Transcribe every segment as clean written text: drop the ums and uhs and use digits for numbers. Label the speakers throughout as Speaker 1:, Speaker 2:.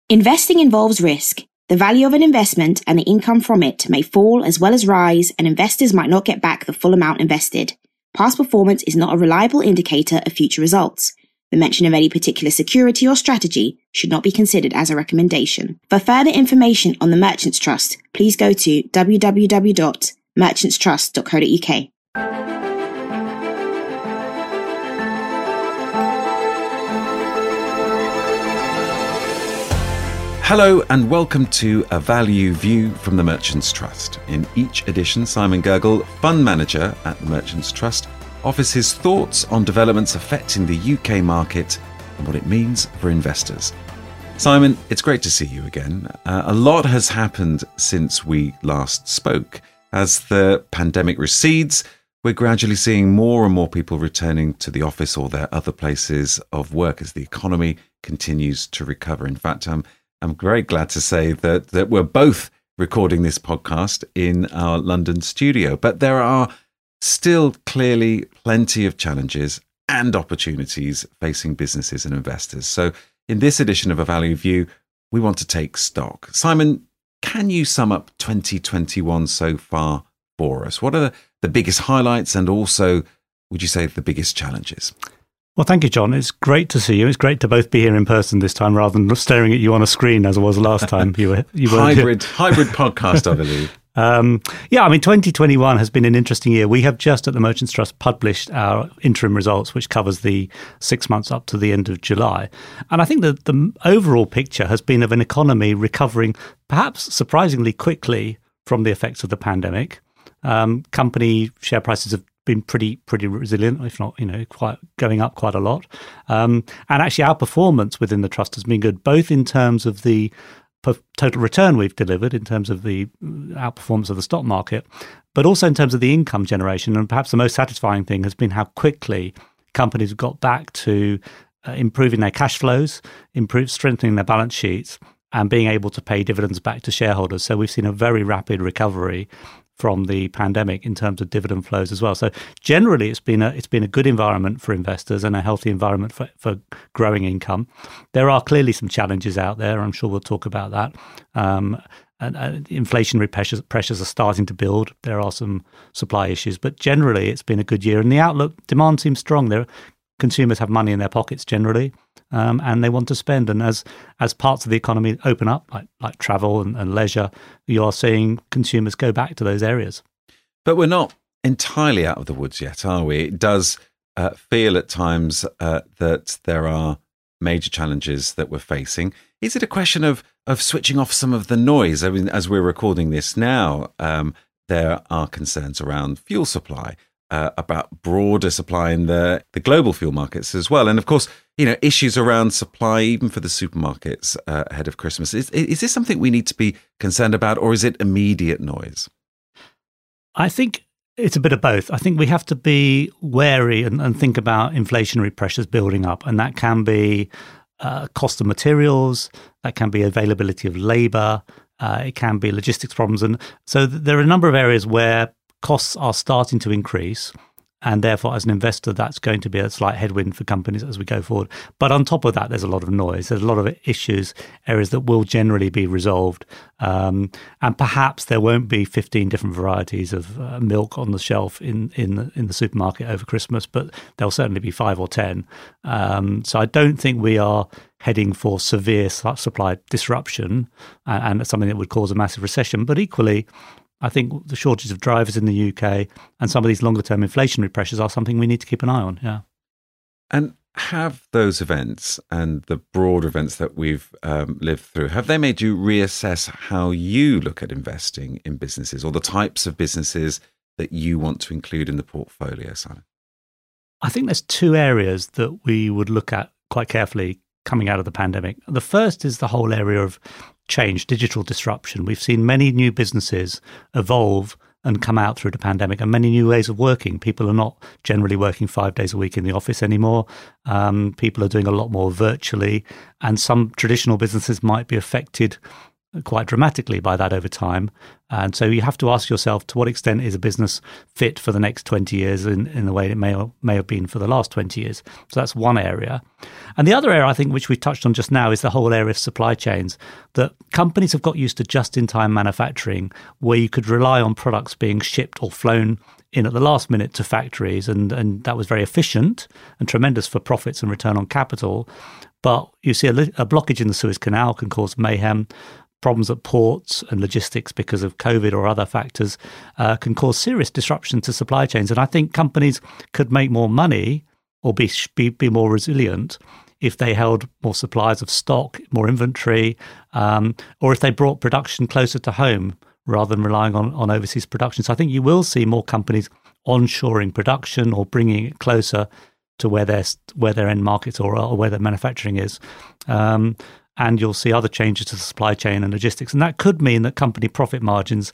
Speaker 1: Investing involves risk. The value of an investment and the income from it may fall as well as rise, and investors might not get back the full amount invested. Past performance is not a reliable indicator of future results. The mention of any particular security or strategy should not be considered as a recommendation. For further information on the Merchants Trust, please go to www.merchantstrust.co.uk.
Speaker 2: Hello and welcome to A Value View from the Merchants Trust. In each edition, Simon Gergel, Fund Manager at the Merchants Trust, offers his thoughts on developments affecting the UK market and what it means for investors. Simon, it's great to see you again. A lot has happened since we last spoke. As the pandemic recedes, we're gradually seeing more and more people returning to the office or their other places of work as the economy continues to recover. In fact, I'm very glad to say that we're both recording this podcast in our London studio, but there are still clearly plenty of challenges and opportunities facing businesses and investors. So in this edition of A Value View, we want to take stock. Simon, can you sum up 2021 so far for us? What are the biggest highlights and also, would you say, the biggest challenges?
Speaker 3: Well, thank you, John. It's great to see you. It's great to both be here in person this time rather than staring at you on a screen as it was last time. You were
Speaker 2: hybrid podcast, I believe.
Speaker 3: 2021 has been an interesting year. We have just at the Merchants Trust published our interim results, which covers the 6 months up to the end of July. And I think that the overall picture has been of an economy recovering perhaps surprisingly quickly from the effects of the pandemic. Company share prices have been pretty resilient, if not, quite going up quite a lot. And actually our performance within the trust has been good, both in terms of the total return we've delivered, in terms of the outperformance of the stock market, but also in terms of the income generation. And perhaps the most satisfying thing has been how quickly companies have got back to improving their cash flows, strengthening their balance sheets, and being able to pay dividends back to shareholders. So we've seen a very rapid recovery from the pandemic in terms of dividend flows as well. So generally, it's been a good environment for investors and a healthy environment for growing income. There are clearly some challenges out there. I'm sure we'll talk about that. And inflationary pressures are starting to build. There are some supply issues, but generally, it's been a good year. And the outlook, demand seems strong. Consumers have money in their pockets generally, and they want to spend. And as parts of the economy open up, like travel and leisure, you are seeing consumers go back to those areas.
Speaker 2: But we're not entirely out of the woods yet, are we? It does feel at times that there are major challenges that we're facing. Is it a question of switching off some of the noise? I mean, as we're recording this now, there are concerns around fuel supply, about broader supply in the global fuel markets as well. And of course, issues around supply, even for the supermarkets ahead of Christmas. Is this something we need to be concerned about, or is it immediate noise?
Speaker 3: I think it's a bit of both. I think we have to be wary and think about inflationary pressures building up. And that can be cost of materials, that can be availability of labour, it can be logistics problems. And so there are a number of areas where costs are starting to increase, and therefore, as an investor, that's going to be a slight headwind for companies as we go forward. But on top of that, there's a lot of noise. There's a lot of issues, areas that will generally be resolved. And perhaps there won't be 15 different varieties of milk on the shelf in the supermarket over Christmas, but there'll certainly be 5 or 10. So I don't think we are heading for severe supply disruption and something that would cause a massive recession. But equally, I think the shortage of drivers in the UK and some of these longer-term inflationary pressures are something we need to keep an eye on, yeah.
Speaker 2: And have those events and the broader events that we've lived through, have they made you reassess how you look at investing in businesses or the types of businesses that you want to include in the portfolio, Simon?
Speaker 3: I think there's two areas that we would look at quite carefully coming out of the pandemic. The first is the whole area of change, digital disruption. We've seen many new businesses evolve and come out through the pandemic, and many new ways of working. People are not generally working 5 days a week in the office anymore. People are doing a lot more virtually, and some traditional businesses might be affected quite dramatically by that over time. And so you have to ask yourself, to what extent is a business fit for the next 20 years in the way it may have been for the last 20 years? So that's one area. And the other area, I think, which we touched on just now, is the whole area of supply chains, that companies have got used to just-in-time manufacturing, where you could rely on products being shipped or flown in at the last minute to factories, and that was very efficient and tremendous for profits and return on capital. But you see a blockage in the Suez Canal can cause mayhem. Problems at ports and logistics because of COVID or other factors can cause serious disruption to supply chains. And I think companies could make more money or be more resilient if they held more supplies of stock, more inventory, or if they brought production closer to home rather than relying on overseas production. So I think you will see more companies onshoring production or bringing it closer to where their end markets or where their manufacturing is. And you'll see other changes to the supply chain and logistics. And that could mean that company profit margins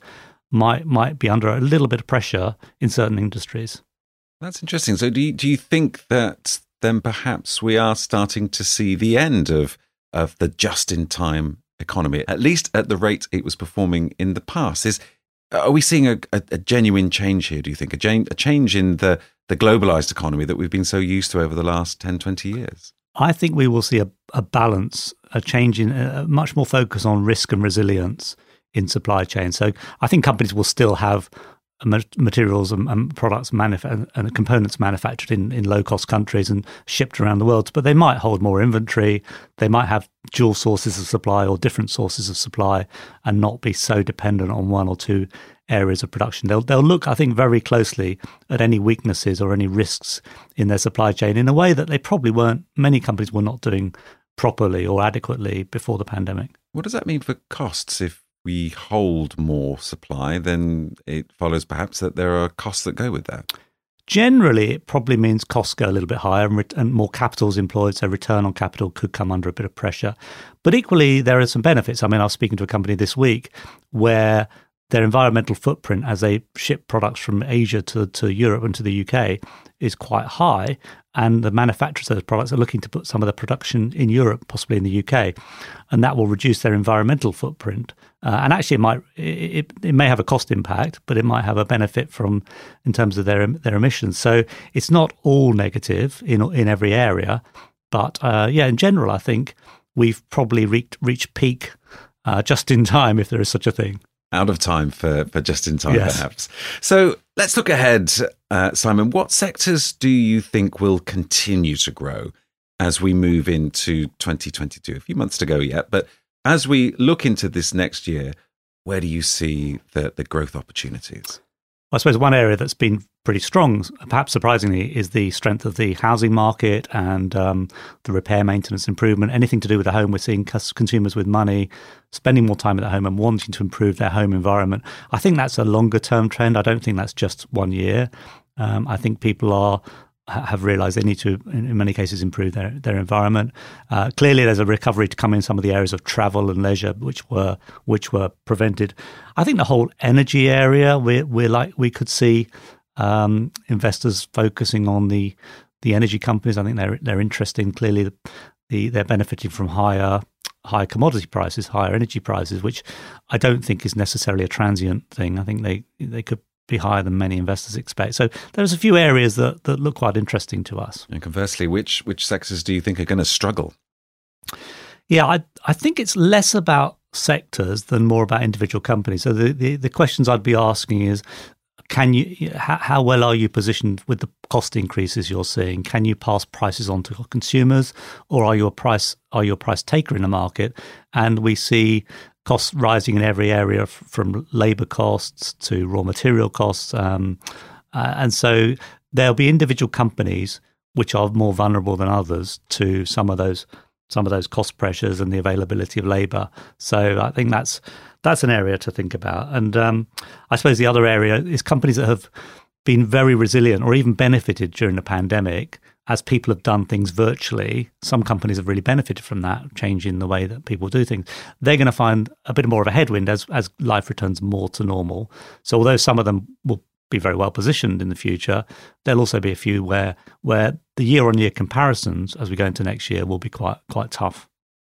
Speaker 3: might be under a little bit of pressure in certain industries.
Speaker 2: That's interesting. So do you think that then perhaps we are starting to see the end of the just-in-time economy, at least at the rate it was performing in the past? Are we seeing a genuine change here, do you think? A change in the globalized economy that we've been so used to over the last 10, 20 years?
Speaker 3: I think we will see a balance, a change in much more focus on risk and resilience in supply chain. So I think companies will still have materials and products and components manufactured in low-cost countries and shipped around the world, but they might hold more inventory. They might have dual sources of supply or different sources of supply and not be so dependent on one or two areas of production. They'll look, I think, very closely at any weaknesses or any risks in their supply chain in a way that many companies were not doing properly or adequately before the pandemic.
Speaker 2: What does that mean for costs? If we hold more supply, then it follows perhaps that there are costs that go with that.
Speaker 3: Generally, it probably means costs go a little bit higher and more capital is employed, so return on capital could come under a bit of pressure. But equally, there are some benefits. I mean, I was speaking to a company this week where their environmental footprint as they ship products from Asia to Europe and to the UK is quite high, and the manufacturers of those products are looking to put some of the production in Europe, possibly in the UK, and that will reduce their environmental footprint. And actually, it may have a cost impact, but it might have a benefit in terms of their emissions. So it's not all negative in every area, but in general, I think we've probably reached peak just in time, if there is such a thing.
Speaker 2: Out of time for just in time,
Speaker 3: yes.
Speaker 2: Perhaps. So let's look ahead, Simon. What sectors do you think will continue to grow as we move into 2022? A few months to go yet, but as we look into this next year, where do you see the growth opportunities?
Speaker 3: I suppose one area that's been pretty strong, perhaps surprisingly, is the strength of the housing market and the repair, maintenance, improvement. Anything to do with the home, we're seeing consumers with money spending more time at home and wanting to improve their home environment. I think that's a longer-term trend. I don't think that's just 1 year. I think people have realised they need to, in many cases, improve their environment. Clearly, there's a recovery to come in some of the areas of travel and leisure, which were prevented. I think the whole energy area, we could see investors focusing on the energy companies. I think they're interesting. Clearly, they're benefiting from higher commodity prices, higher energy prices, which I don't think is necessarily a transient thing. I think they could be higher than many investors expect. So there's a few areas that look quite interesting to us.
Speaker 2: And conversely, which sectors do you think are going to struggle?
Speaker 3: Yeah, I think it's less about sectors than more about individual companies. So the questions I'd be asking is, how well are you positioned with the cost increases you're seeing? Can you pass prices on to consumers, or are you a price taker in the market? And we see costs rising in every area, from labour costs to raw material costs, and so there'll be individual companies which are more vulnerable than others to some of those cost pressures and the availability of labour. So I think that's an area to think about. And I suppose the other area is companies that have been very resilient or even benefited during the pandemic as people have done things virtually. Some companies have really benefited from that, changing the way that people do things. They're going to find a bit more of a headwind as life returns more to normal. So although some of them will be very well positioned in the future, there'll also be a few where the year-on-year comparisons as we go into next year will be quite tough.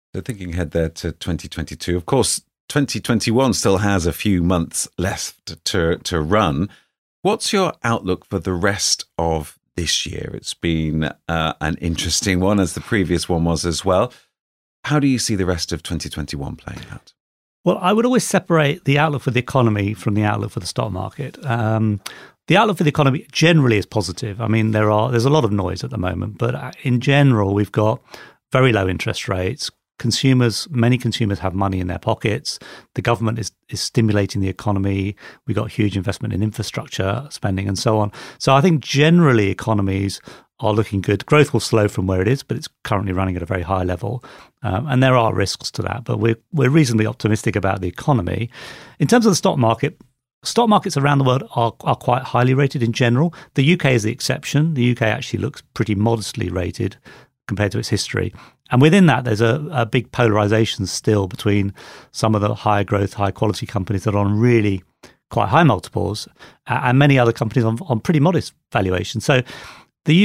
Speaker 2: So thinking ahead there to 2022, of course, 2021 still has a few months left to run. What's your outlook for the rest of this year? It's been an interesting one, as the previous one was as well. How do you see the rest of 2021 playing out?
Speaker 3: Well, I would always separate the outlook for the economy from the outlook for the stock market. The outlook for the economy generally is positive. I mean, there's a lot of noise at the moment, but in general, we've got very low interest rates. Many consumers have money in their pockets. The government is stimulating the economy. We've got huge investment in infrastructure spending and so on. So I think generally economies are looking good. Growth will slow from where it is, but it's currently running at a very high level. And there are risks to that, but we're reasonably optimistic about the economy. In terms of the stock markets around the world are quite highly rated in general. The UK is the exception. The UK actually looks pretty modestly rated compared to its history. And within that, there's a big polarization still between some of the high growth, high quality companies that are on really quite high multiples and many other companies on pretty modest valuations. So the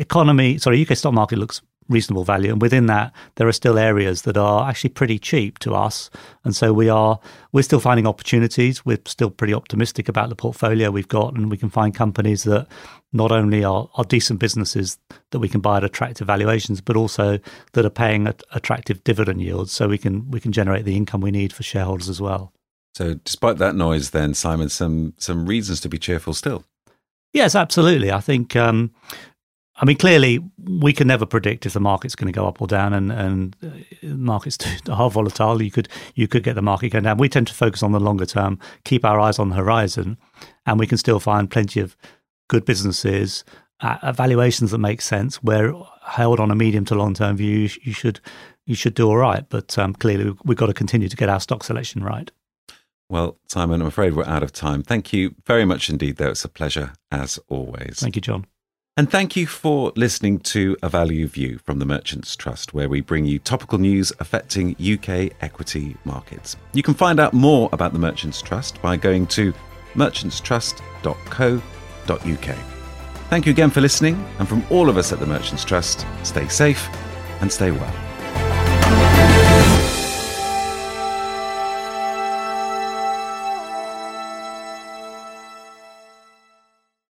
Speaker 3: UK stock market looks reasonable value. And within that, there are still areas that are actually pretty cheap to us. And so we're still finding opportunities. We're still pretty optimistic about the portfolio we've got, and we can find companies that not only are decent businesses that we can buy at attractive valuations, but also that are paying attractive dividend yields, so we can generate the income we need for shareholders as well.
Speaker 2: So despite that noise then, Simon, some reasons to be cheerful still.
Speaker 3: Yes, absolutely. I think clearly, we can never predict if the market's going to go up or down, and markets are volatile. You could get the market going down. We tend to focus on the longer term, keep our eyes on the horizon, and we can still find plenty of good businesses at valuations that make sense. Where held on a medium to long term view, you should do all right. But clearly, we've got to continue to get our stock selection right.
Speaker 2: Well, Simon, I'm afraid we're out of time. Thank you very much indeed, though. It's a pleasure as always.
Speaker 3: Thank you, John.
Speaker 2: And thank you for listening to A Value View from the Merchants Trust, where we bring you topical news affecting UK equity markets. You can find out more about the Merchants Trust by going to merchantstrust.co.uk. Thank you again for listening, and from all of us at the Merchants Trust, stay safe and stay well.